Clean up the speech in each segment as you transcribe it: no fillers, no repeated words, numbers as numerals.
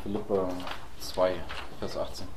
Philipper 2, Vers 18.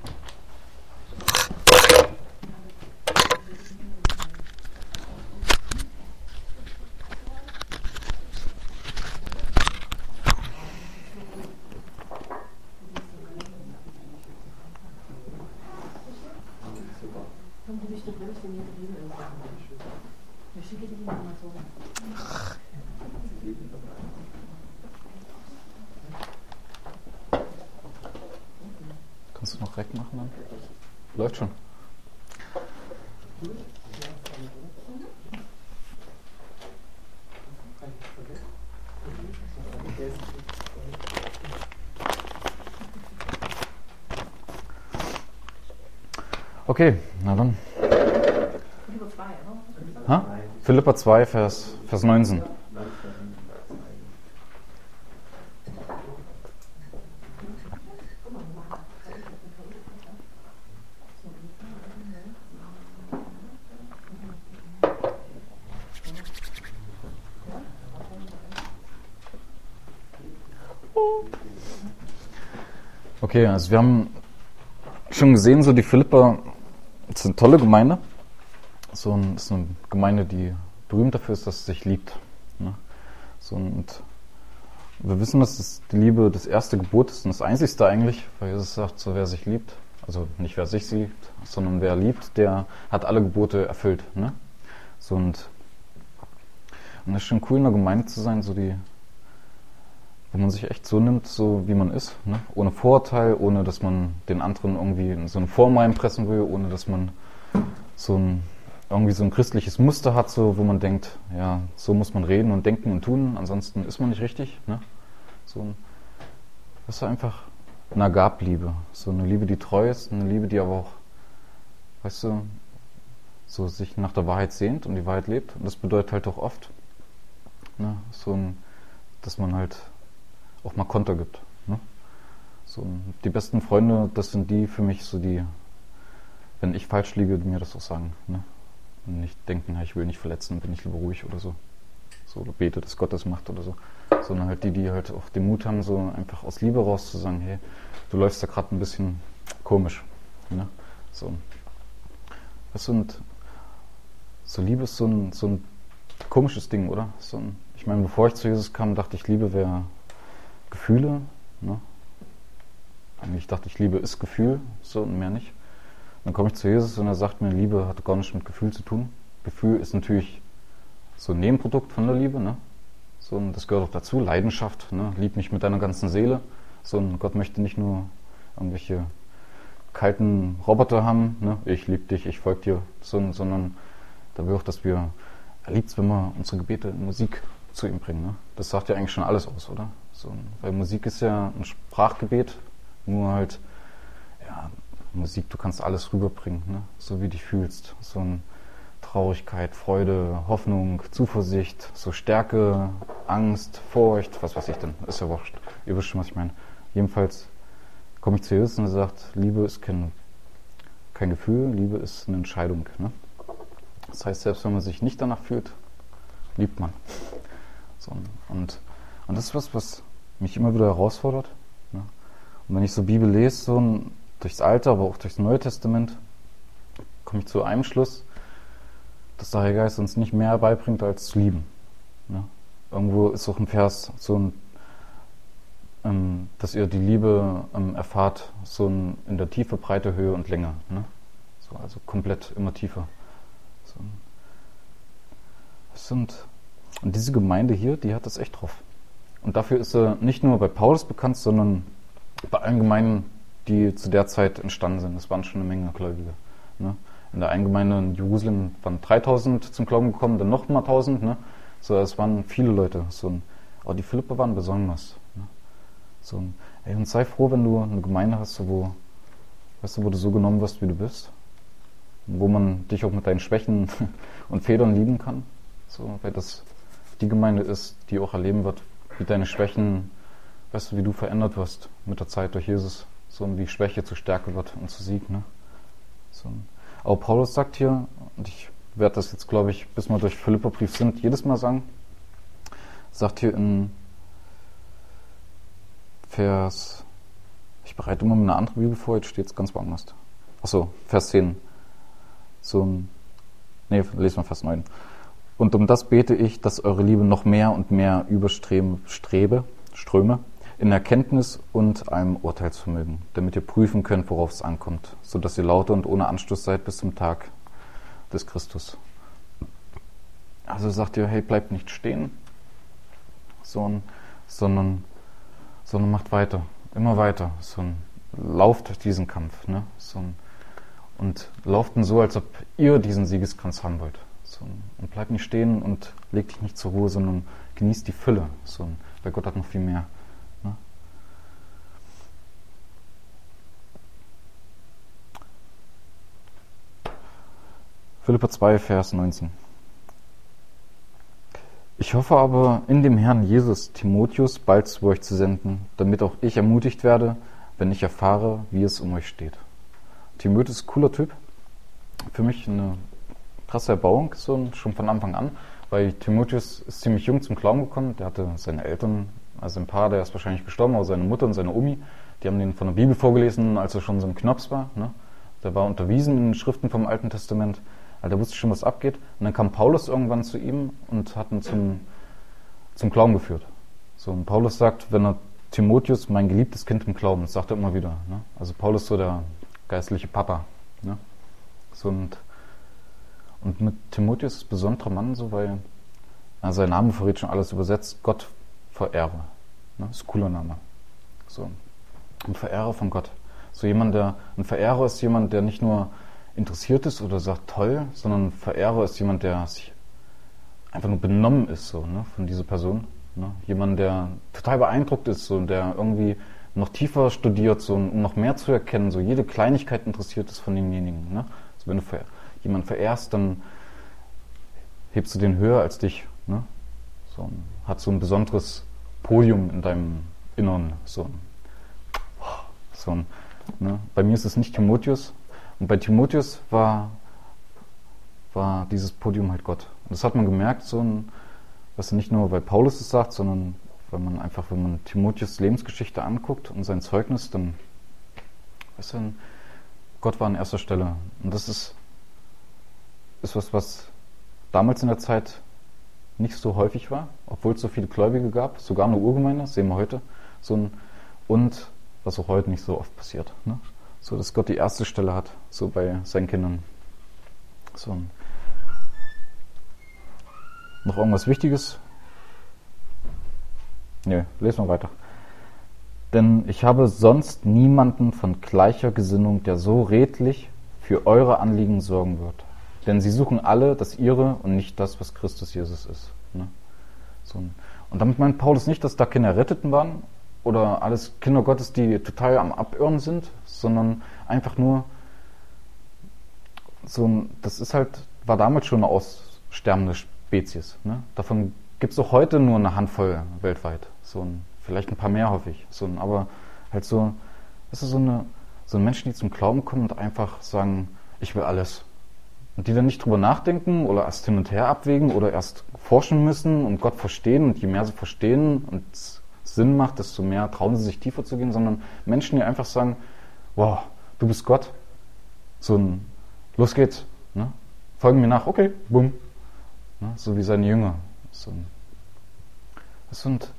Kannst du noch Rec machen dann? Läuft schon. Okay, na dann. Philipper 2, Vers 19. Okay, also wir haben schon gesehen, so die Philipper ist eine tolle Gemeinde. Ist eine Gemeinde, die berühmt dafür ist, dass sie sich liebt. Ne? Und wir wissen, dass die Liebe das erste Gebot ist und das einzigste eigentlich, weil Jesus sagt, so wer sich liebt, also nicht wer sich liebt, sondern wer liebt, der hat alle Gebote erfüllt. Ne? Und das ist schon cool, in einer Gemeinde zu sein, wo man sich echt so nimmt, so wie man ist, ne? Ohne Vorurteil, ohne dass man den anderen irgendwie in so eine Form reinpressen will, ohne dass man irgendwie so ein christliches Muster hat, so wo man denkt, ja, so muss man reden und denken und tun, ansonsten ist man nicht richtig. Ne? Das ist einfach eine Agape-Liebe, so eine Liebe, die treu ist, eine Liebe, die aber auch, weißt du, so sich nach der Wahrheit sehnt und die Wahrheit lebt. Und das bedeutet halt auch oft, ne, dass man halt auch mal Konter gibt. Ne? Die besten Freunde, das sind die für mich, wenn ich falsch liege, die mir das auch sagen. Ne? Und nicht denken, ich will nicht verletzen, bin ich lieber ruhig oder so. Oder bete, dass Gott das macht oder so. Sondern halt die halt auch den Mut haben, so einfach aus Liebe raus zu sagen, hey, du läufst da gerade ein bisschen komisch. Ne? Weißt du, und so Liebe ist so ein komisches Ding, oder? Ich meine, bevor ich zu Jesus kam, dachte ich, Liebe wäre Gefühle. Ne? Eigentlich dachte ich, Liebe ist Gefühl, so und mehr nicht. Dann komme ich zu Jesus und er sagt mir, Liebe hat gar nichts mit Gefühl zu tun. Gefühl ist natürlich so ein Nebenprodukt von der Liebe. Ne? Und das gehört auch dazu, Leidenschaft. Ne? Lieb mich mit deiner ganzen Seele. Und Gott möchte nicht nur irgendwelche kalten Roboter haben, ne? Ich liebe dich, ich folge dir, sondern da will auch, dass er liebt es, wenn wir unsere Gebete in Musik zu ihm bringen. Ne? Das sagt ja eigentlich schon alles aus, oder? Weil Musik ist ja ein Sprachgebet, nur halt, ja, Musik, du kannst alles rüberbringen, ne? So wie du dich fühlst. Traurigkeit, Freude, Hoffnung, Zuversicht, so Stärke, Angst, Furcht, was weiß ich denn, ist ja wurscht. Ihr wisst schon, was ich meine. Jedenfalls komme ich zu Jesus und er sagt, Liebe ist kein Gefühl, Liebe ist eine Entscheidung. Ne? Das heißt, selbst wenn man sich nicht danach fühlt, liebt man. Und das ist was mich immer wieder herausfordert. Ne? Und wenn ich so Bibel lese, durchs Alte, aber auch durchs Neue Testament, komme ich zu einem Schluss, dass der Heilige Geist uns nicht mehr beibringt, als zu lieben. Ne? Irgendwo ist auch ein Vers, dass ihr die Liebe erfahrt, in der Tiefe, Breite, Höhe und Länge. Ne? Also komplett immer tiefer. Und diese Gemeinde hier, die hat das echt drauf. Und dafür ist sie nicht nur bei Paulus bekannt, sondern bei allen Gemeinden, die zu der Zeit entstanden sind. Das waren schon eine Menge Gläubige. Ne? In der einen Gemeinde in Jerusalem waren 3000 zum Glauben gekommen, dann noch mal 1000. Ne? Es waren viele Leute. Aber die Philipper waren besonders. Ne? Und sei froh, wenn du eine Gemeinde hast, wo du so genommen wirst, wie du bist. Wo man dich auch mit deinen Schwächen und Fehlern lieben kann. Weil das die Gemeinde ist, die auch erleben wird, wie deine Schwächen, wie du verändert wirst mit der Zeit durch Jesus. Und wie Schwäche zu Stärke wird und zu Sieg. Ne? Aber Paulus sagt hier, und ich werde das jetzt, glaube ich, bis wir durch Philipperbrief sind, jedes Mal sagen, sagt hier in Vers Ich bereite immer eine andere Bibel vor, jetzt steht es ganz woanders. Achso, Vers 10. Lesen wir Vers 9. Und um das bete ich, dass eure Liebe noch mehr und mehr ströme in Erkenntnis und einem Urteilsvermögen, damit ihr prüfen könnt, worauf es ankommt, sodass ihr lauter und ohne Anstoß seid bis zum Tag des Christus. Also sagt ihr, hey, bleibt nicht stehen, sondern macht weiter, immer weiter. Lauft diesen Kampf, ne? Und lauft ihn so, als ob ihr diesen Siegeskranz haben wollt. Und bleibt nicht stehen und legt dich nicht zur Ruhe, sondern genießt die Fülle. Weil Gott hat noch viel mehr. Ne? Philipper 2, Vers 19. Ich hoffe aber, in dem Herrn Jesus Timotheus bald zu euch zu senden, damit auch ich ermutigt werde, wenn ich erfahre, wie es um euch steht. Timotheus ist ein cooler Typ. Für mich eine krasse Erbauung, schon von Anfang an, weil Timotheus ist ziemlich jung zum Glauben gekommen. Der hatte seine Eltern, also ein Paar, der ist wahrscheinlich gestorben, aber seine Mutter und seine Omi, die haben den von der Bibel vorgelesen, als er schon so ein Knops war. Ne? Der war unterwiesen in den Schriften vom Alten Testament. Also der wusste schon, was abgeht. Und dann kam Paulus irgendwann zu ihm und hat ihn zum Glauben geführt. Und Paulus sagt, wenn er Timotheus, mein geliebtes Kind im Glauben, das sagt er immer wieder. Ne? Also Paulus so der geistliche Papa. Ne? Und mit Timotheus ist ein besonderer Mann, weil sein Name verrät schon alles übersetzt, Gott verehre. Ne? Das ist ein cooler Name. Ein Verehrer von Gott. Ein Verehrer ist jemand, der nicht nur interessiert ist oder sagt toll, sondern ein Verehrer ist jemand, der sich einfach nur benommen ist von dieser Person. Ne? Jemand, der total beeindruckt ist und der irgendwie noch tiefer studiert, um noch mehr zu erkennen, jede Kleinigkeit interessiert ist von demjenigen. Ne? Also wenn du jemanden verehrst, dann hebst du den höher als dich. Ne? Hat so ein besonderes Podium in deinem Innern. Ne? Bei mir ist es nicht Timotheus. Und bei Timotheus war dieses Podium halt Gott. Und das hat man gemerkt, was nicht nur, weil Paulus es sagt, sondern wenn man Timotheus Lebensgeschichte anguckt und sein Zeugnis, dann Gott war an erster Stelle. Und das ist was damals in der Zeit nicht so häufig war, obwohl es so viele Gläubige gab, sogar eine Urgemeinde, das sehen wir heute, und was auch heute nicht so oft passiert. Ne? Dass Gott die erste Stelle hat, bei seinen Kindern. Noch irgendwas Wichtiges? Nö, lesen wir weiter. Denn ich habe sonst niemanden von gleicher Gesinnung, der so redlich für eure Anliegen sorgen wird. Denn sie suchen alle das ihre und nicht das, was Christus Jesus ist. Ne? Und damit meint Paulus nicht, dass da Kinder Erretteten waren oder alles Kinder Gottes, die total am Abirren sind, sondern einfach nur das war damals schon eine aussterbende Spezies. Ne? Davon gibt es auch heute nur eine Handvoll weltweit. Vielleicht ein paar mehr, hoffe ich. Aber halt das ist so Menschen, die zum Glauben kommen und einfach sagen, ich will alles. Und die dann nicht drüber nachdenken oder erst hin und her abwägen oder erst forschen müssen und Gott verstehen. Und je mehr sie verstehen und es Sinn macht, desto mehr trauen sie sich tiefer zu gehen, sondern Menschen, die einfach sagen, wow, du bist Gott. Los geht's. Ne? Folgen mir nach, okay, bumm. Ne? So wie seine Jünger. Und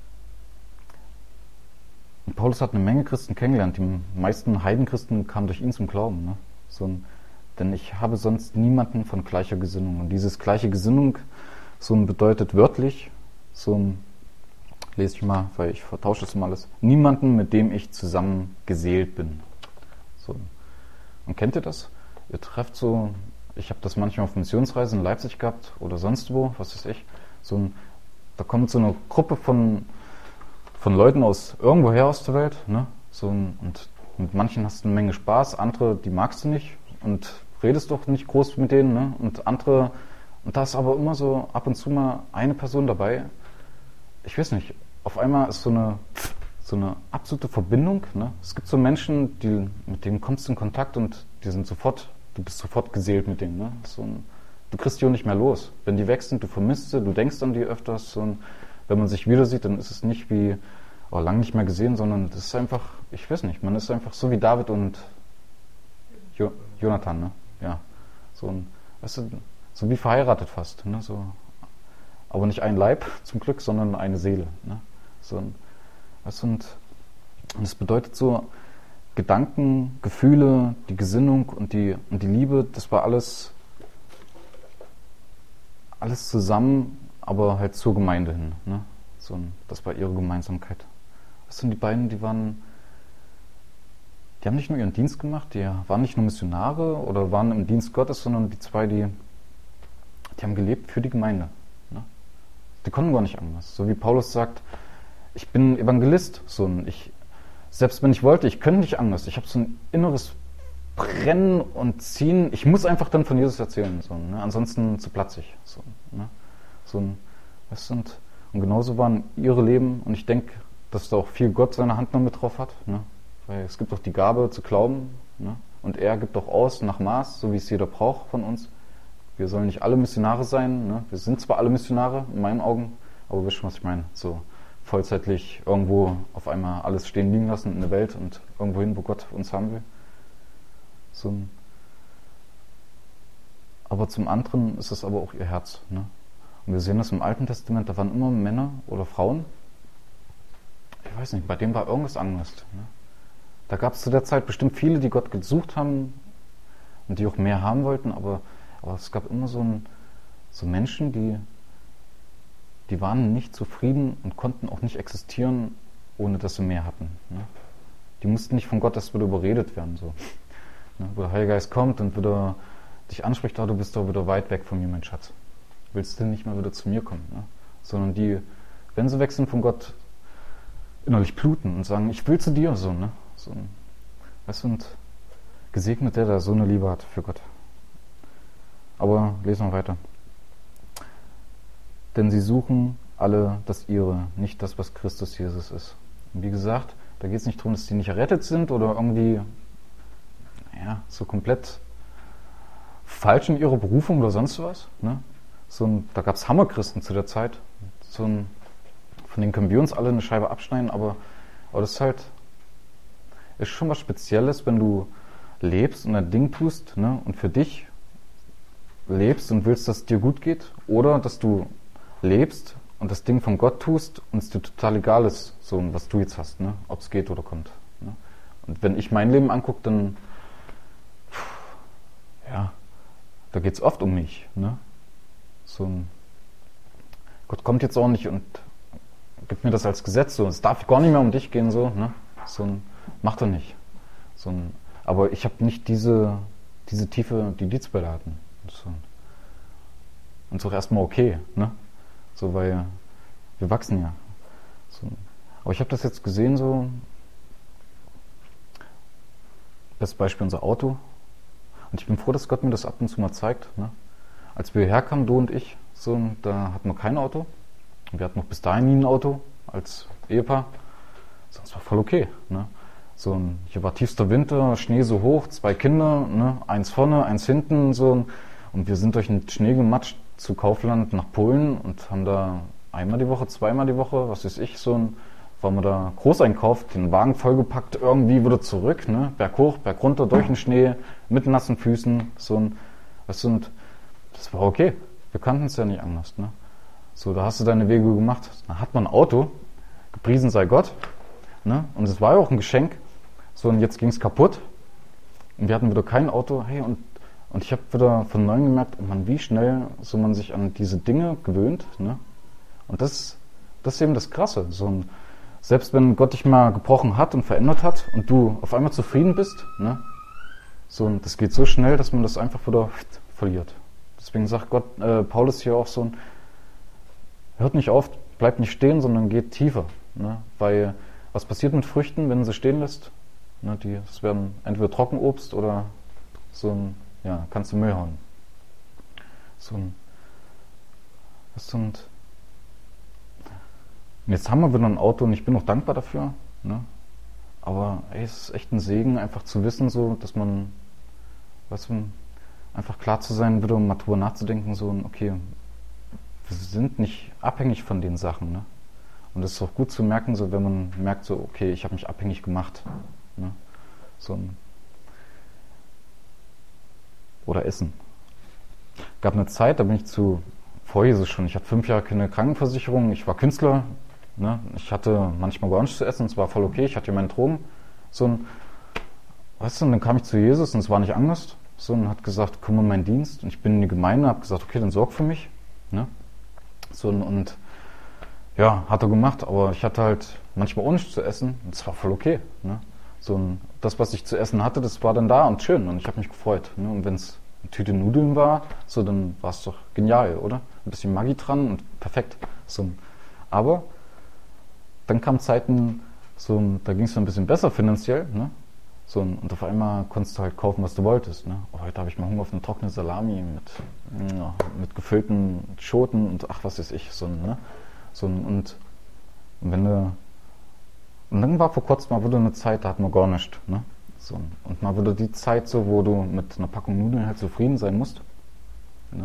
Paulus hat eine Menge Christen kennengelernt. Die meisten Heidenchristen kamen durch ihn zum Glauben. Ne? Denn ich habe sonst niemanden von gleicher Gesinnung. Und dieses gleiche Gesinnung, bedeutet wörtlich, lese ich mal, weil ich vertausche das immer alles, niemanden, mit dem ich zusammen geseelt bin. Und kennt ihr das? Ihr trefft ich habe das manchmal auf Missionsreisen in Leipzig gehabt oder sonst wo, was weiß ich, da kommt so eine Gruppe von Leuten aus irgendwoher aus der Welt, ne? Und mit manchen hast du eine Menge Spaß, andere, die magst du nicht und redest doch nicht groß mit denen, ne? Und da ist aber immer so ab und zu mal eine Person dabei, ich weiß nicht, auf einmal ist so eine absolute Verbindung, ne? Es gibt so Menschen, mit denen kommst du in Kontakt und du bist sofort geseelt mit denen, ne? Du kriegst die auch nicht mehr los. Wenn die weg sind, du vermisst sie, du denkst an die öfters und wenn man sich wieder sieht, dann ist es nicht wie, lange nicht mehr gesehen, sondern das ist einfach, ich weiß nicht, man ist einfach so wie David und Jonathan, ne? Ja. So ein, weißt du, so wie verheiratet fast, ne? So, aber nicht ein Leib zum Glück, sondern eine Seele, ne? So ein, weißt du, und das bedeutet so, Gedanken, Gefühle, die Gesinnung und die Liebe, das war alles zusammen, aber halt zur Gemeinde hin, ne? So ein, das war ihre Gemeinsamkeit. Weißt du, die beiden, die haben nicht nur ihren Dienst gemacht, die waren nicht nur Missionare oder waren im Dienst Gottes, sondern die zwei, die haben gelebt für die Gemeinde. Ne? Die konnten gar nicht anders. So wie Paulus sagt, ich bin Evangelist. Selbst wenn ich wollte, ich könnte nicht anders. Ich habe so ein inneres Brennen und Ziehen. Ich muss einfach dann von Jesus erzählen. So, ne? Ansonsten zu platzig. So, ne? Und genauso waren ihre Leben. Und ich denke, dass da auch viel Gott seine Hand noch mit drauf hat. Ne? Weil es gibt auch die Gabe zu glauben. Ne? Und er gibt auch aus nach Maß, so wie es jeder braucht von uns. Wir sollen nicht alle Missionare sein. Ne? Wir sind zwar alle Missionare, in meinen Augen, aber wisst ihr, was ich meine? So vollzeitlich irgendwo auf einmal alles stehen liegen lassen in der Welt und irgendwo hin, wo Gott uns haben will. Aber zum anderen ist es aber auch ihr Herz. Ne? Und wir sehen das im Alten Testament, da waren immer Männer oder Frauen, ich weiß nicht, bei denen war irgendwas anders. Ne? Da gab es zu der Zeit bestimmt viele, die Gott gesucht haben und die auch mehr haben wollten, aber es gab immer so Menschen, die waren nicht zufrieden und konnten auch nicht existieren, ohne dass sie mehr hatten. Ne? Die mussten nicht von Gott erst wieder überredet werden. So. Ne? Wo der Heilige Geist kommt und wieder dich anspricht, du bist doch wieder weit weg von mir, mein Schatz. Willst du nicht mal wieder zu mir kommen? Ne? Sondern die, wenn sie weg sind von Gott, innerlich bluten und sagen, ich will zu dir. So, ne? Weißt du, und gesegnet der so eine Liebe hat für Gott. Aber lesen wir weiter. Denn sie suchen alle das Ihre, nicht das, was Christus Jesus ist. Und wie gesagt, da geht es nicht darum, dass die nicht errettet sind oder irgendwie so komplett falsch in ihrer Berufung oder sonst was. Ne? Da gab es Hammerchristen zu der Zeit. Von denen können wir uns alle eine Scheibe abschneiden, aber das ist schon was Spezielles, wenn du lebst und ein Ding tust, ne, und für dich lebst und willst, dass es dir gut geht, oder dass du lebst und das Ding von Gott tust und es dir total egal ist, so was du jetzt hast, ne, ob es geht oder kommt. Ne. Und wenn ich mein Leben angucke, dann da geht es oft um mich. Ne. Gott kommt jetzt auch nicht und gibt mir das als Gesetz, so, es darf gar nicht mehr um dich gehen, so, ne? Macht er nicht. Aber ich habe nicht diese Tiefe, die die zwei hatten. Und ist auch erstmal okay, ne? So, weil wir wachsen ja. Aber ich habe das jetzt gesehen, so, das Beispiel unser Auto. Und ich bin froh, dass Gott mir das ab und zu mal zeigt, ne? Als wir hierher kamen, du und ich, da hatten wir kein Auto. Wir hatten noch bis dahin nie ein Auto als Ehepaar. Sonst war voll okay. Ne? Hier war tiefster Winter, Schnee so hoch, 2 Kinder, ne? Eins vorne, eins hinten. So. Und wir sind durch den Schnee gematscht zu Kaufland nach Polen und haben da einmal die Woche, zweimal die Woche, was weiß ich, waren wir da Großeinkauf, den Wagen vollgepackt, irgendwie wieder zurück, ne? Berg hoch, Berg runter, durch den Schnee, mit nassen Füßen. Das war okay. Wir kannten es ja nicht anders. Ne? Da hast du deine Wege gemacht. Dann hat man ein Auto, gepriesen sei Gott. Ne? Und es war ja auch ein Geschenk. Und jetzt ging es kaputt. Und wir hatten wieder kein Auto. Hey, und ich habe wieder von neuem gemerkt, wie schnell man sich an diese Dinge gewöhnt. Ne? Und das ist eben das Krasse. Selbst wenn Gott dich mal gebrochen hat und verändert hat und du auf einmal zufrieden bist, ne? Das geht so schnell, dass man das einfach wieder verliert. Deswegen sagt Paulus hier auch hört nicht auf, bleibt nicht stehen, sondern geht tiefer. Ne? Weil was passiert mit Früchten, wenn du sie stehen lässt? Ne, das werden entweder Trockenobst oder kannst du Müll hauen. Und jetzt haben wir wieder ein Auto und ich bin auch dankbar dafür. Ne? Aber es ist echt ein Segen, einfach zu wissen, dass man, einfach klar zu sein, wieder mal drüber nachzudenken, okay, wir sind nicht abhängig von den Sachen. Ne? Und es ist auch gut zu merken, so wenn man merkt, so okay, ich habe mich abhängig gemacht. Ne? So ein oder Essen. Gab eine Zeit, da bin ich vor Jesus schon, ich hatte 5 Jahre keine Krankenversicherung, ich war Künstler, ne? Ich hatte manchmal gar nichts zu essen, es war voll okay, ich hatte ja meinen Drogen. So ein, weißt du, und dann kam ich zu Jesus und es war nicht anders. So, und hat gesagt, komm in meinen Dienst. Und ich bin in die Gemeinde, habe gesagt, okay, dann sorg für mich. Ne? So, und ja, hat er gemacht, aber ich hatte halt manchmal auch nichts zu essen und es war voll okay. Ne? So, und das, was ich zu essen hatte, das war dann da und schön und ich habe mich gefreut. Ne? Und wenn es eine Tüte Nudeln war, so, dann war es doch genial, oder? Ein bisschen Maggi dran und perfekt. So, aber dann kamen Zeiten, so, da ging es ein bisschen besser finanziell, ne? So, und auf einmal konntest du halt kaufen, was du wolltest. Ne? Oh, heute habe ich mal Hunger auf eine trockene Salami mit gefüllten Schoten und ach, was weiß ich. Ne? Und wenn du. Und dann war vor kurzem mal wieder eine Zeit, da hatten wir gar nichts. Ne? So, und mal wieder die Zeit, so, wo du mit einer Packung Nudeln halt zufrieden sein musst. Ne?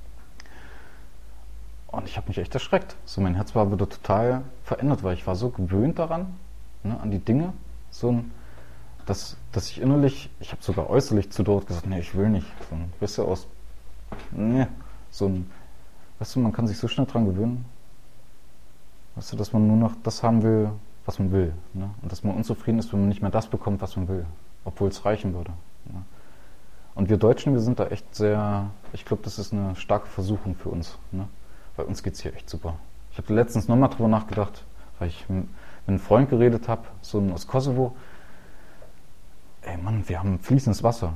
Und ich habe mich echt erschreckt. So, mein Herz war wieder total verändert, weil ich war so gewöhnt daran, ne, an die Dinge. So dass ich innerlich, ich habe sogar äußerlich zu dort gesagt, nee, ich will nicht. So ein bisschen aus, nee, so ein, weißt du, man kann sich so schnell dran gewöhnen, weißt du, dass man nur noch das haben will, was man will. Ne? Und dass man unzufrieden ist, wenn man nicht mehr das bekommt, was man will, obwohl es reichen würde. Ne? Und wir Deutschen, wir sind da echt sehr, ich glaube, das ist eine starke Versuchung für uns. Ne? Weil uns geht's hier echt super. Ich habe letztens nochmal drüber nachgedacht, weil ich mit einem Freund geredet habe, so aus Kosovo. Ey Mann, wir haben fließendes Wasser.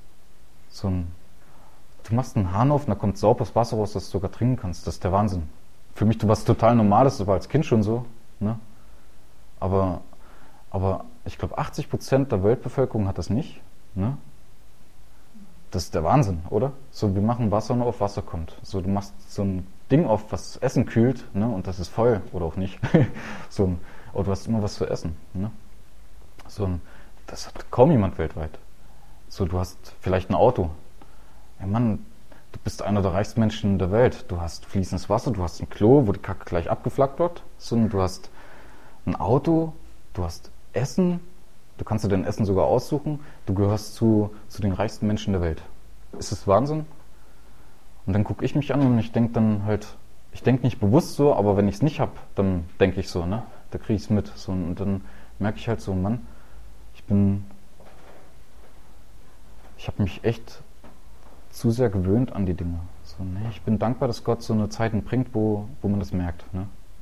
Du machst einen Hahn auf und da kommt sauberes Wasser raus, das du sogar trinken kannst. Das ist der Wahnsinn. Für mich was total Normales, das war als Kind schon so. Ne? Aber ich glaube 80% der Weltbevölkerung hat das nicht. Ne? Das ist der Wahnsinn, oder? So, wir machen Wasser nur auf Wasser kommt. So, du machst so ein Ding auf, was Essen kühlt, ne? Und das ist voll oder auch nicht. Oder du hast immer was zu essen. Ne? Das hat kaum jemand weltweit. So, du hast vielleicht ein Auto. Ja Mann, du bist einer der reichsten Menschen der Welt. Du hast fließendes Wasser, du hast ein Klo, wo die Kacke gleich abgeflackt wird. So, du hast ein Auto, du hast Essen, du kannst dir dein Essen sogar aussuchen. Du gehörst zu den reichsten Menschen der Welt. Ist das Wahnsinn? Und dann gucke ich mich an und ich denke dann halt, ich denke nicht bewusst so, aber wenn ich es nicht habe, dann denke ich so, ne? Da kriege ich es mit. So, und dann merke ich halt so, Mann, ich habe mich echt zu sehr gewöhnt an die Dinge. So, ne? Ich bin dankbar, dass Gott so eine Zeiten bringt, wo man das merkt. Ne?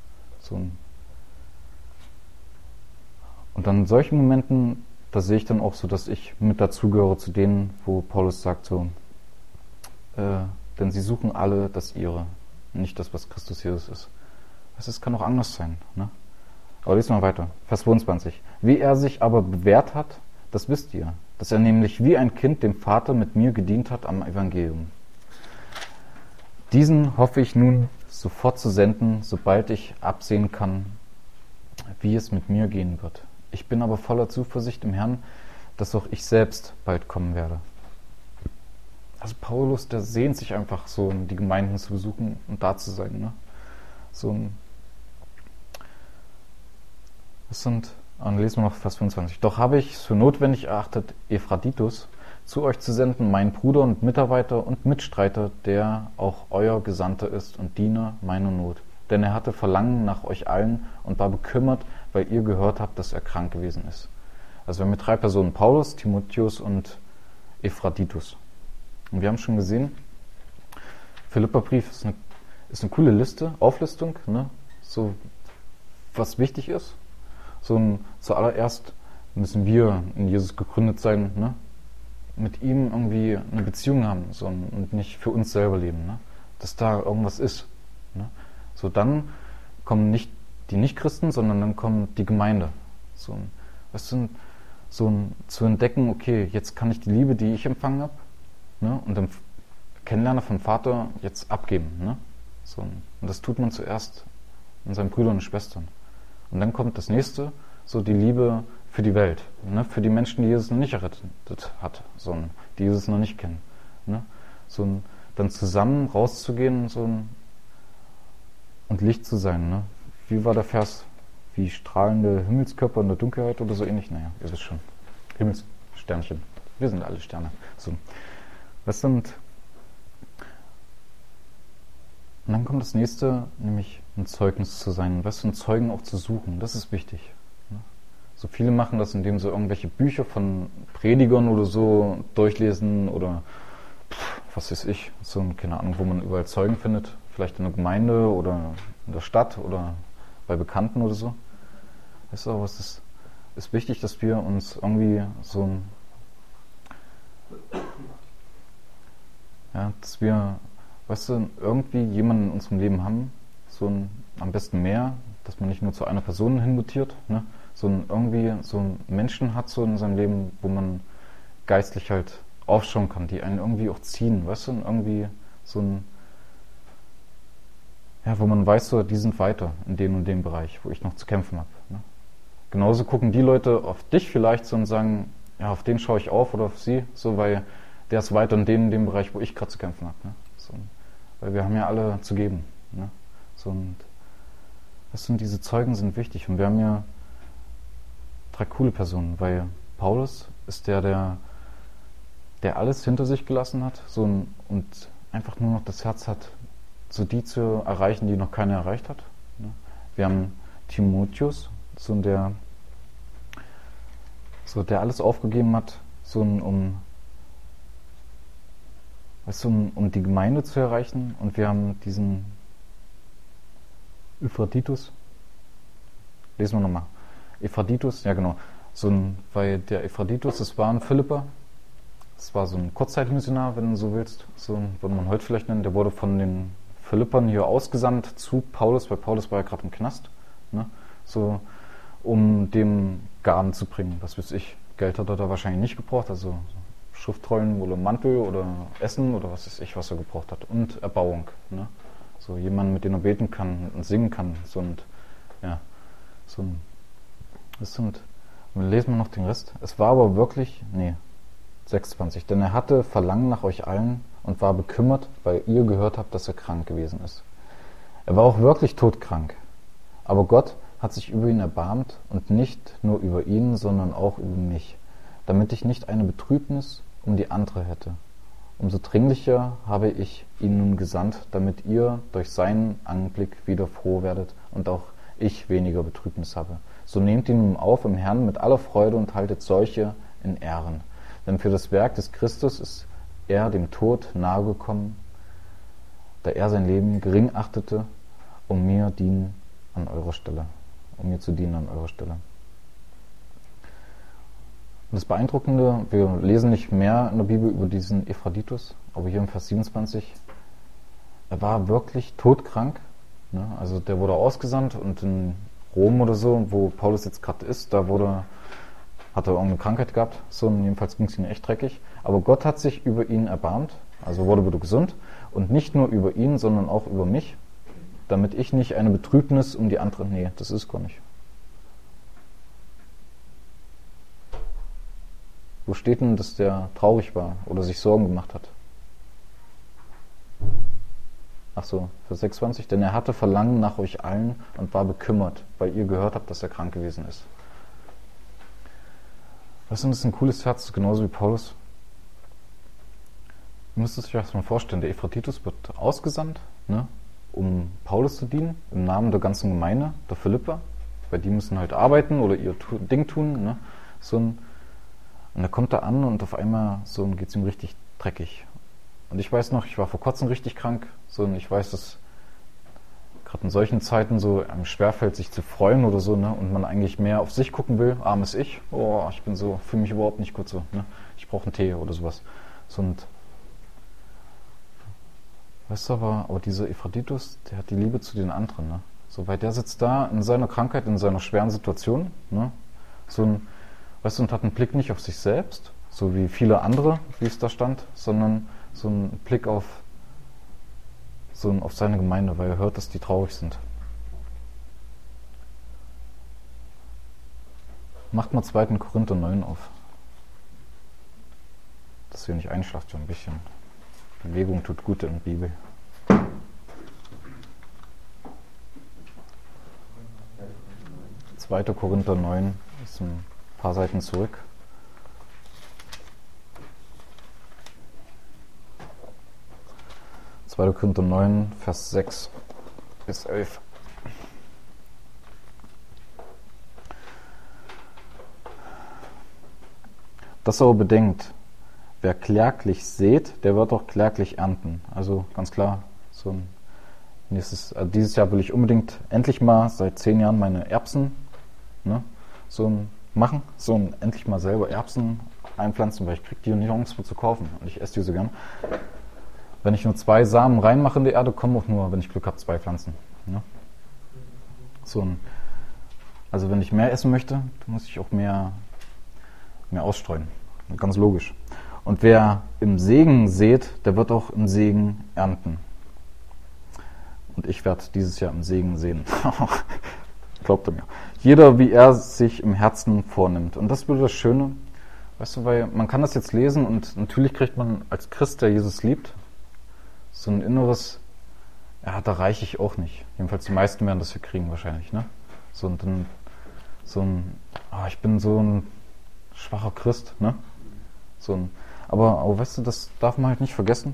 Und dann in solchen Momenten, da sehe ich dann auch so, dass ich mit dazugehöre zu denen, wo Paulus sagt so, denn sie suchen alle das ihre, nicht das, was Christus Jesus ist. Es kann auch anders sein. Ne? Aber lesen wir weiter. Vers 22. Wie er sich aber bewährt hat, das wisst ihr, dass er nämlich wie ein Kind dem Vater mit mir gedient hat am Evangelium. Diesen hoffe ich nun sofort zu senden, sobald ich absehen kann, wie es mit mir gehen wird. Ich bin aber voller Zuversicht im Herrn, dass auch ich selbst bald kommen werde. Also Paulus, der sehnt sich einfach so, die Gemeinden zu besuchen und da zu sein. Ne? Dann lesen wir noch Vers 25. Doch habe ich es für notwendig erachtet, Ephroditus zu euch zu senden, meinen Bruder und Mitarbeiter und Mitstreiter, der auch euer Gesandter ist und Diener meiner Not. Denn er hatte Verlangen nach euch allen und war bekümmert, weil ihr gehört habt, dass er krank gewesen ist. Also wir haben hier 3 Personen, Paulus, Timotheus und Ephroditus. Und wir haben schon gesehen, Philipperbrief ist eine coole Liste, Auflistung, ne? So was wichtig ist. Zuallererst müssen wir in Jesus gegründet sein, ne? Mit ihm irgendwie eine Beziehung haben und nicht für uns selber leben, ne? Dass da irgendwas ist. Ne? So, dann kommen nicht die Nichtchristen, sondern dann kommt die Gemeinde. Zu entdecken, okay, jetzt kann ich die Liebe, die ich empfangen habe, ne? Und dem Kennenlernen vom Vater jetzt abgeben. Ne? Und das tut man zuerst an seinen Brüdern und Schwestern. Und dann kommt das nächste, so die Liebe für die Welt, ne? Für die Menschen, die Jesus noch nicht errettet hat, die Jesus noch nicht kennen. Ne? Dann zusammen rauszugehen und Licht zu sein, ne? wie war der Vers? Wie strahlende Himmelskörper in der Dunkelheit oder so ähnlich? Naja, ihr wisst schon. Himmelssternchen. Wir sind alle Sterne. So. Und dann kommt das nächste, nämlich ein Zeugnis zu sein. Einen Zeugen auch zu suchen. Das ist wichtig. So viele machen das, indem sie irgendwelche Bücher von Predigern oder so durchlesen oder was weiß ich, so keine Ahnung, wo man überall Zeugen findet. Vielleicht in der Gemeinde oder in der Stadt oder bei Bekannten oder so. Weißt du, aber es ist wichtig, dass wir uns irgendwie dass wir, weißt du, irgendwie jemanden in unserem Leben haben, am besten mehr, dass man nicht nur zu einer Person hinmutiert, ne? Irgendwie so einen Menschen hat so in seinem Leben, wo man geistlich halt aufschauen kann, die einen irgendwie auch ziehen, weißt du, und irgendwie wo man weiß, so, die sind weiter in dem und dem Bereich, wo ich noch zu kämpfen habe. Ne? Genauso gucken die Leute auf dich vielleicht so und sagen, ja, auf den schaue ich auf oder auf sie, so, weil der ist weiter in dem Bereich, wo ich gerade zu kämpfen habe. Ne? So, weil wir haben ja alle zu geben. Ne? So, und diese Zeugen sind wichtig und wir haben ja 3 coole Personen, weil Paulus ist der alles hinter sich gelassen hat und einfach nur noch das Herz hat, so die zu erreichen, die noch keiner erreicht hat. Wir haben Timotheus, der alles aufgegeben hat, um die Gemeinde zu erreichen. Und wir haben diesen Epaphroditus. Lesen wir nochmal. Epaphroditus, ja genau. Weil der Epaphroditus, das war ein Philipper. Das war so ein Kurzzeitmissionar, wenn du so willst. So würde man heute vielleicht nennen. Der wurde von den Philippern hier ausgesandt zu Paulus, weil Paulus war ja gerade im Knast. Ne? So, um dem Gaben zu bringen. Was weiß ich. Geld hat er da wahrscheinlich nicht gebraucht. Also Schriftrollen oder Mantel oder Essen oder was weiß ich, was er gebraucht hat. Und Erbauung. Ne? So jemanden, mit dem er beten kann und singen kann. Und dann lesen wir noch den Rest. Es war aber wirklich, 26. Denn er hatte Verlangen nach euch allen und war bekümmert, weil ihr gehört habt, dass er krank gewesen ist. Er war auch wirklich todkrank. Aber Gott hat sich über ihn erbarmt und nicht nur über ihn, sondern auch über mich, damit ich nicht eine Betrübnis um die andere hätte. Umso dringlicher habe ich ihn nun gesandt, damit ihr durch seinen Anblick wieder froh werdet und auch ich weniger Betrübnis habe. So nehmt ihn nun auf im Herrn mit aller Freude und haltet solche in Ehren. Denn für das Werk des Christus ist er dem Tod nahegekommen, da er sein Leben gering achtete, um mir zu dienen an eurer Stelle. Und das Beeindruckende, wir lesen nicht mehr in der Bibel über diesen Epaphroditus, aber hier im Vers 27, er war wirklich todkrank. Ne? Also der wurde ausgesandt und in Rom oder so, wo Paulus jetzt gerade ist, hat er irgendeine Krankheit gehabt, und jedenfalls ging es ihm echt dreckig. Aber Gott hat sich über ihn erbarmt, also wurde wieder gesund. Und nicht nur über ihn, sondern auch über mich, damit ich nicht eine Betrübnis um die andere... Nee, das ist gar nicht. Wo steht denn, dass der traurig war oder sich Sorgen gemacht hat? Ach so, Vers 26. Denn er hatte Verlangen nach euch allen und war bekümmert, weil ihr gehört habt, dass er krank gewesen ist. Weißt du, das ist ein cooles Herz, genauso wie Paulus. Ihr müsst es euch erstmal vorstellen, der Epaphroditus wird ausgesandt, ne, um Paulus zu dienen, im Namen der ganzen Gemeinde, der Philipper, weil die müssen halt arbeiten oder ihr Ding tun. Ne, und da kommt er an und auf einmal geht es ihm richtig dreckig. Und ich weiß noch, ich war vor kurzem richtig krank, und ich weiß, dass gerade in solchen Zeiten einem schwerfällt, sich zu freuen oder so, ne, und man eigentlich mehr auf sich gucken will, armes Ich, ich fühle mich überhaupt nicht gut so, ne, ich brauche einen Tee oder sowas. Und weißt du, aber dieser Epaphroditus, der hat die Liebe zu den anderen, ne, weil der sitzt da in seiner Krankheit, in seiner schweren Situation, ne, weißt du, und hat einen Blick nicht auf sich selbst, so wie viele andere, wie es da stand, sondern so einen Blick auf seine Gemeinde, weil er hört, dass die traurig sind. Macht mal 2. Korinther 9 auf. Dass ihr nicht einschlaft, so ein bisschen. Bewegung tut gut in der Bibel. 2. Korinther 9, ist ein paar Seiten zurück. Zweiter Korinther 9, Vers 6 bis 11. Das aber bedenkt, wer kläglich sät, der wird auch kläglich ernten. Also ganz klar, dieses Jahr will ich unbedingt endlich mal seit 10 Jahren meine Erbsen machen, endlich mal selber Erbsen einpflanzen, weil ich kriege die nirgendwo zu kaufen und ich esse die so gern. Wenn ich nur 2 Samen reinmache in die Erde, kommen auch nur, wenn ich Glück habe, 2 Pflanzen. Ne? Also wenn ich mehr essen möchte, dann muss ich auch mehr ausstreuen. Ganz logisch. Und wer im Segen sät, der wird auch im Segen ernten. Und ich werde dieses Jahr im Segen sehen. Glaubt er mir. Jeder, wie er sich im Herzen vornimmt. Und das wird das Schöne. Weißt du, weil man kann das jetzt lesen und natürlich kriegt man als Christ, der Jesus liebt, so ein inneres, ja, da reiche ich auch nicht. Jedenfalls die meisten werden das hier kriegen wahrscheinlich, ne? Ich bin so ein schwacher Christ, ne? Aber weißt du, das darf man halt nicht vergessen.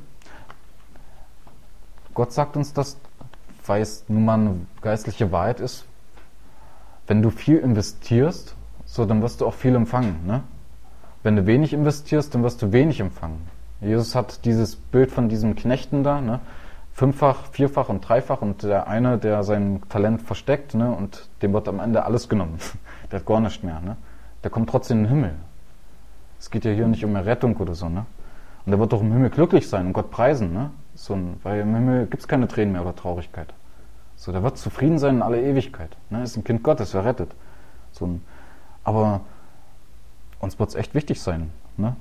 Gott sagt uns das, weil es nun mal eine geistliche Wahrheit ist. Wenn du viel investierst, dann wirst du auch viel empfangen, ne? Wenn du wenig investierst, dann wirst du wenig empfangen. Jesus hat dieses Bild von diesen Knechten da, ne? 5-fach, 4-fach und 3-fach und der eine, der sein Talent versteckt, ne? Und dem wird am Ende alles genommen. Der hat gar nichts mehr, ne? Der kommt trotzdem in den Himmel. Es geht ja hier nicht um Errettung oder so, ne? Und der wird doch im Himmel glücklich sein und Gott preisen, ne? Weil im Himmel gibt es keine Tränen mehr oder Traurigkeit. Der wird zufrieden sein in alle Ewigkeit, ne? Ist ein Kind Gottes, errettet. Aber uns wird es echt wichtig sein, ne?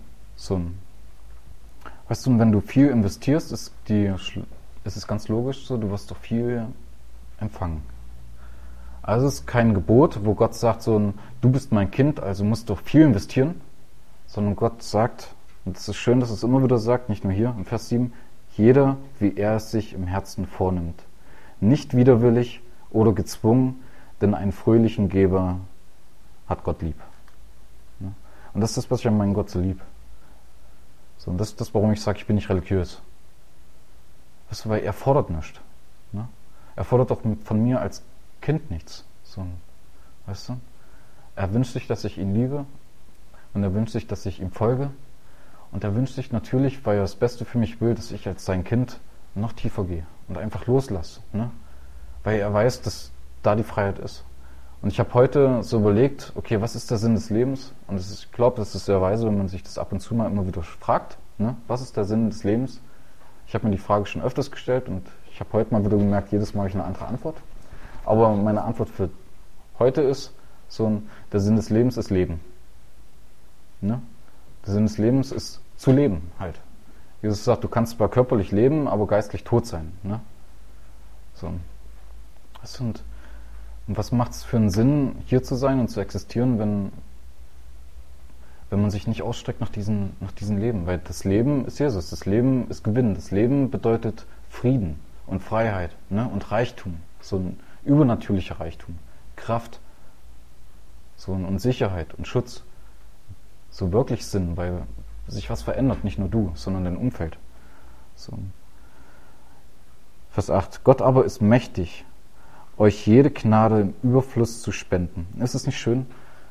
Weißt du, wenn du viel investierst, ist es ganz logisch so, du wirst doch viel empfangen. Also es ist kein Gebot, wo Gott sagt du bist mein Kind, also musst du viel investieren, sondern Gott sagt, und es ist schön, dass es immer wieder sagt, nicht nur hier im Vers 7, jeder, wie er es sich im Herzen vornimmt. Nicht widerwillig oder gezwungen, denn einen fröhlichen Geber hat Gott lieb. Und das ist das, was ich an meinen Gott so lieb. Und das ist das, warum ich sage, ich bin nicht religiös. Weißt du, weil er fordert nichts. Ne? Er fordert auch von mir als Kind nichts. Weißt du? Er wünscht sich, dass ich ihn liebe und er wünscht sich, dass ich ihm folge und er wünscht sich natürlich, weil er das Beste für mich will, dass ich als sein Kind noch tiefer gehe und einfach loslasse. Ne? Weil er weiß, dass da die Freiheit ist. Und ich habe heute so überlegt, okay, was ist der Sinn des Lebens? Und ich glaube, das ist sehr weise, wenn man sich das ab und zu mal immer wieder fragt. Ne? Was ist der Sinn des Lebens? Ich habe mir die Frage schon öfters gestellt und ich habe heute mal wieder gemerkt, jedes Mal habe ich eine andere Antwort. Aber meine Antwort für heute ist, der Sinn des Lebens ist Leben. Ne? Der Sinn des Lebens ist zu leben halt. Jesus sagt, du kannst zwar körperlich leben, aber geistlich tot sein. Ne? Und was macht es für einen Sinn, hier zu sein und zu existieren, wenn man sich nicht ausstreckt nach diesem Leben? Weil das Leben ist Jesus, das Leben ist Gewinn, das Leben bedeutet Frieden und Freiheit, ne? Und Reichtum, so ein übernatürlicher Reichtum, Kraft und Sicherheit und Schutz. So wirklich Sinn, weil sich was verändert, nicht nur du, sondern dein Umfeld. Vers 8. Gott aber ist mächtig, euch jede Gnade im Überfluss zu spenden. Ist es nicht schön?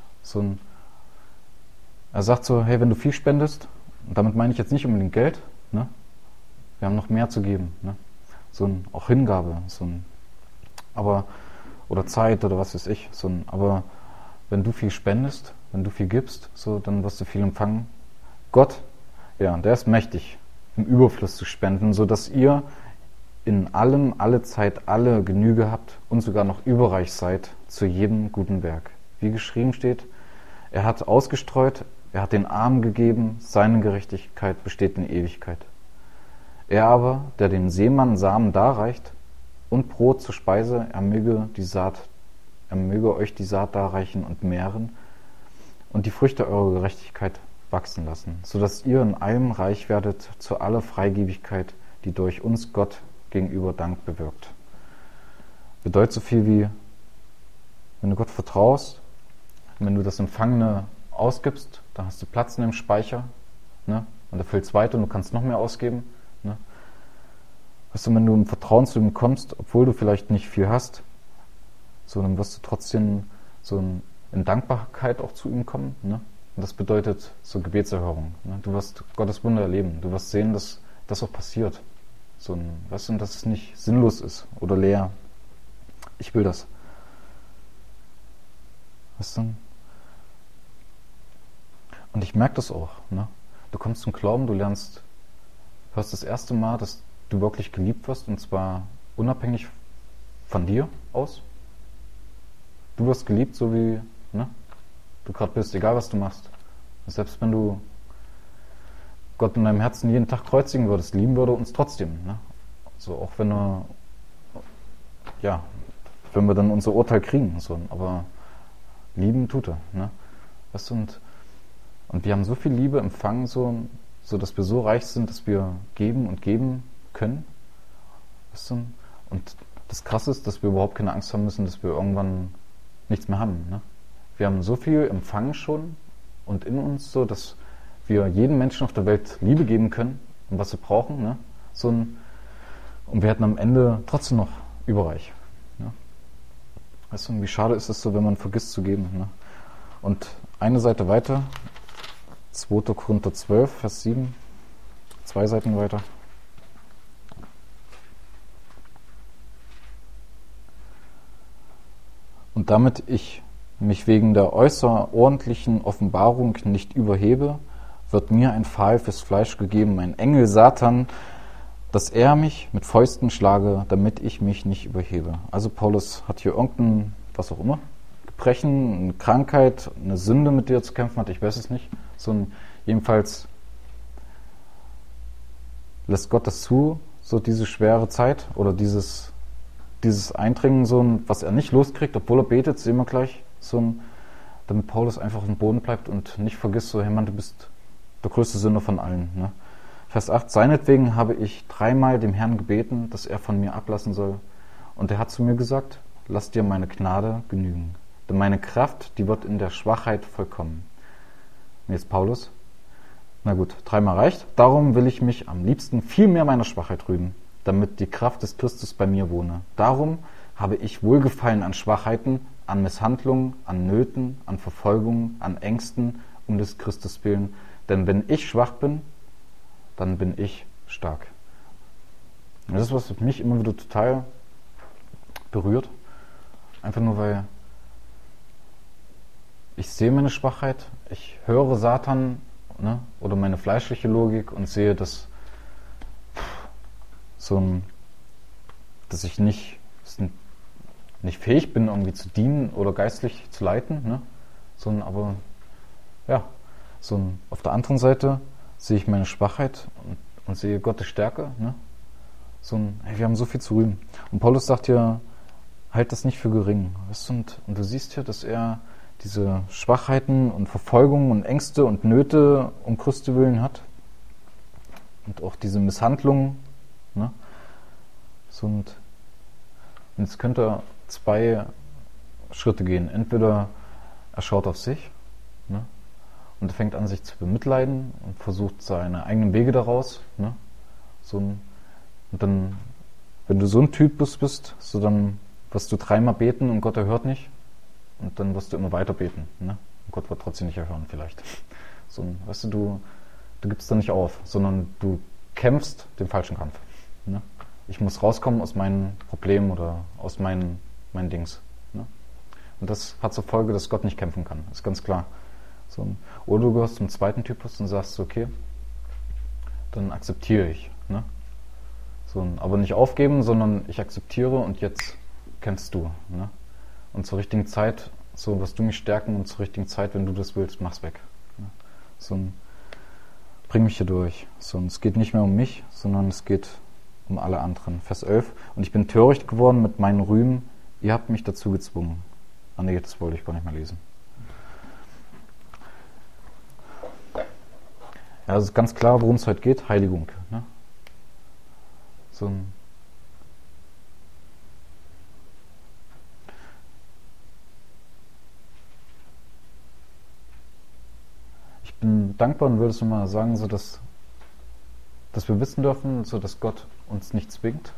Er sagt hey, wenn du viel spendest, und damit meine ich jetzt nicht unbedingt Geld, ne? Wir haben noch mehr zu geben, ne? Auch Hingabe, oder Zeit oder was weiß ich, aber wenn du viel spendest, wenn du viel gibst, dann wirst du viel empfangen. Gott, ja, der ist mächtig, im Überfluss zu spenden, sodass ihr in allem, alle Zeit, alle Genüge habt und sogar noch überreich seid zu jedem guten Werk. Wie geschrieben steht, er hat ausgestreut, er hat den Armen gegeben, seine Gerechtigkeit besteht in Ewigkeit. Er aber, der dem Seemann Samen darreicht und Brot zur Speise, er möge euch die Saat darreichen und mehren und die Früchte eurer Gerechtigkeit wachsen lassen, sodass ihr in allem reich werdet zu aller Freigebigkeit, die durch uns Gott gegenüber Dank bewirkt. Bedeutet so viel wie, Wenn du Gott vertraust, wenn du das Empfangene ausgibst, dann hast du Platz in dem Speicher, ne? Und da füllt es weiter und du kannst noch mehr ausgeben. Ne? Weißt du, wenn du im Vertrauen zu ihm kommst, obwohl du vielleicht nicht viel hast, so, dann wirst du trotzdem so in Dankbarkeit auch zu ihm kommen. Ne? Und das bedeutet so Gebetserhörung. Ne? Du wirst Gottes Wunder erleben. Du wirst sehen, dass das auch passiert. Weißt du, und dass es nicht sinnlos ist oder leer. Ich will das. Weißt du? Und ich merke das auch. Ne? Du kommst zum Glauben, du hörst das erste Mal, dass du wirklich geliebt wirst, und zwar unabhängig von dir aus. Du wirst geliebt, so wie du gerade bist, egal was du machst. Und selbst wenn du Gott in deinem Herzen jeden Tag kreuzigen würdest, lieben würde uns trotzdem. Ne? So, auch wenn wir dann unser Urteil kriegen. So, aber lieben tut er. Ne? Weißt du, und wir haben so viel Liebe empfangen, so dass wir so reich sind, dass wir geben und geben können. Weißt du? Und das Krasse ist, dass wir überhaupt keine Angst haben müssen, dass wir irgendwann nichts mehr haben. Ne? Wir haben so viel empfangen schon und in uns so, dass wir jedem Menschen auf der Welt Liebe geben können und was sie brauchen. Ne? Und wir hätten am Ende trotzdem noch überreich. Ne? Weißt du, wie schade ist es so, wenn man vergisst zu geben. Ne? Und eine Seite weiter, 2. Korinther 12, Vers 7, 2 Seiten weiter. Und damit ich mich wegen der äußerordentlichen Offenbarung nicht überhebe, wird mir ein Pfahl fürs Fleisch gegeben, ein Engel Satan, dass er mich mit Fäusten schlage, damit ich mich nicht überhebe. Also Paulus hat hier irgendein, was auch immer, Gebrechen, eine Krankheit, eine Sünde, mit der er zu kämpfen hat, ich weiß es nicht. Jedenfalls lässt Gott das zu, so diese schwere Zeit oder dieses Eindringen, was er nicht loskriegt, obwohl er betet, sehen wir gleich, damit Paulus einfach auf dem Boden bleibt und nicht vergisst, hey Mann, du bist der größte Sünder von allen. Ne? Vers 8, seinetwegen habe ich 3-mal dem Herrn gebeten, dass er von mir ablassen soll. Und er hat zu mir gesagt, lass dir meine Gnade genügen. Denn meine Kraft, die wird in der Schwachheit vollkommen. Und jetzt Paulus, na gut, 3-mal reicht. Darum will ich mich am liebsten viel mehr meiner Schwachheit rühmen, damit die Kraft des Christus bei mir wohne. Darum habe ich Wohlgefallen an Schwachheiten, an Misshandlungen, an Nöten, an Verfolgungen, an Ängsten, um des Christus willen. Denn wenn ich schwach bin, dann bin ich stark. Und das ist, was mich immer wieder total berührt. Einfach nur, weil ich sehe meine Schwachheit, ich höre Satan, ne, oder meine fleischliche Logik und sehe, dass ich nicht fähig bin, irgendwie zu dienen oder geistlich zu leiten, ne? Aber ja, auf der anderen Seite sehe ich meine Schwachheit und sehe Gottes Stärke, ne? Wir haben so viel zu rühmen. Und Paulus sagt hier, halt das nicht für gering. Weißt du? Und du siehst hier, dass er diese Schwachheiten und Verfolgungen und Ängste und Nöte um Christi willen hat. Und auch diese Misshandlungen. Ne? Und jetzt könnte er 2 Schritte gehen. Entweder er schaut auf sich, ne? Und er fängt an, sich zu bemitleiden und versucht seine eigenen Wege daraus. Ne? Und dann, wenn du so ein Typ bist, dann wirst du 3-mal beten und Gott erhört nicht. Und dann wirst du immer weiter beten. Ne? Und Gott wird trotzdem nicht erhören vielleicht. Weißt du gibst da nicht auf, sondern du kämpfst den falschen Kampf. Ne? Ich muss rauskommen aus meinen Problemen oder aus meinen Dings. Ne? Und das hat zur Folge, dass Gott nicht kämpfen kann. Ist ganz klar. Oder du gehörst zum zweiten Typus und sagst, okay, dann akzeptiere ich. Ne? Aber nicht aufgeben, sondern ich akzeptiere und jetzt kämpfst du. Ne? Und zur richtigen Zeit, wirst du mich stärken und zur richtigen Zeit, wenn du das willst, mach's weg. Ne? Bring mich hier durch. Es geht nicht mehr um mich, sondern es geht um alle anderen. Vers 11. Und ich bin töricht geworden mit meinen Rühmen, ihr habt mich dazu gezwungen. Ah nee, das wollte ich gar nicht mehr lesen. Ja, es ist ganz klar, worum es heute geht, Heiligung. Ne? dankbar und würdest du mal sagen, so dass wir wissen dürfen, so dass Gott uns nicht zwingt.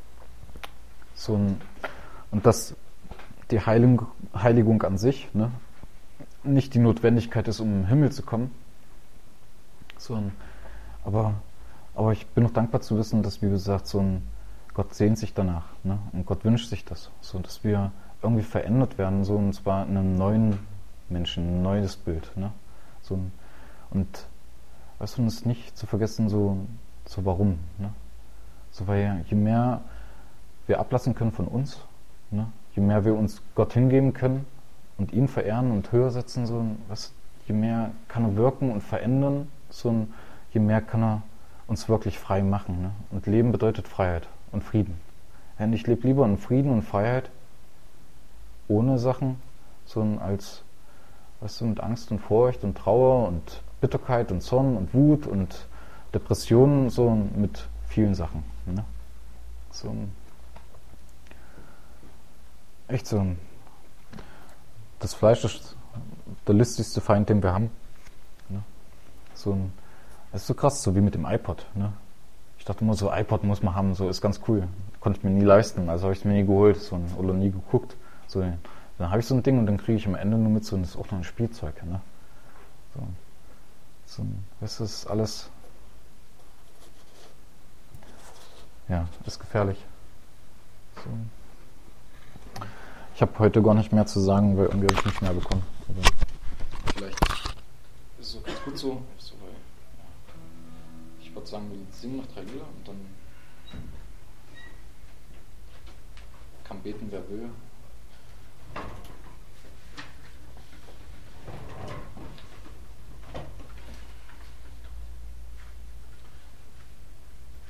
Und dass die Heiligung an sich, ne, nicht die Notwendigkeit ist, um in den Himmel zu kommen. Aber ich bin noch dankbar zu wissen, dass, wie gesagt, Gott sehnt sich danach, ne? Und Gott wünscht sich das, so dass wir irgendwie verändert werden, so, und zwar in einem neuen Menschen, ein neues Bild, ne? Und weißt du, es nicht zu vergessen, so warum, ne? So, weil je mehr wir ablassen können von uns, ne? Je mehr wir uns Gott hingeben können und ihn verehren und höher setzen, je mehr kann er wirken und verändern, je mehr kann er uns wirklich frei machen, ne? Und Leben bedeutet Freiheit und Frieden. Und ich lebe lieber in Frieden und Freiheit ohne Sachen, als, weißt du, mit Angst und Furcht und Trauer und Bitterkeit und Zorn und Wut und Depressionen, mit vielen Sachen, ne? Echt das Fleisch ist der listigste Feind, den wir haben, ne? Das ist so krass, so wie mit dem iPod, ne? Ich dachte immer so, iPod muss man haben, so ist ganz cool. Konnte ich mir nie leisten, also habe ich es mir nie geholt, oder nie geguckt. Dann habe ich so ein Ding und dann kriege ich am Ende nur mit, das ist auch noch ein Spielzeug, ne? Das ist alles, ja, ist gefährlich. Ich habe heute gar nicht mehr zu sagen, weil irgendwie habe ich nicht mehr bekommen. Aber vielleicht ist es auch ganz gut so, weil ich würde sagen, wir singen noch 3 Lieder und dann kann beten, wer will.